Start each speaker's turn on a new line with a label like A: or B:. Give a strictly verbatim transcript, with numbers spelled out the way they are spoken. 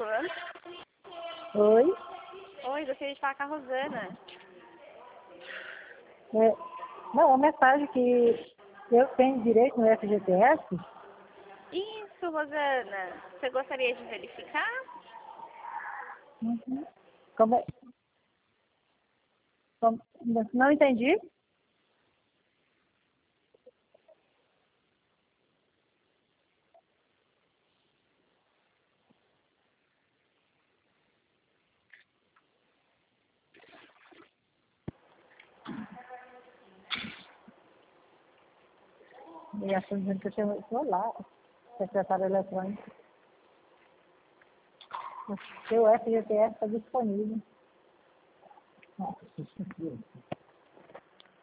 A: falando?
B: Oi?
A: Oi, gostaria de falar com a Rosana.
B: É, não, a mensagem que eu tenho direito no F G T S?
A: Isso, Rosana. Você gostaria de verificar?
B: Uhum. Como é? Como, não entendi? E a dizendo que eu tenho estou lá, secretária eletrônica. O seu F G T S está disponível.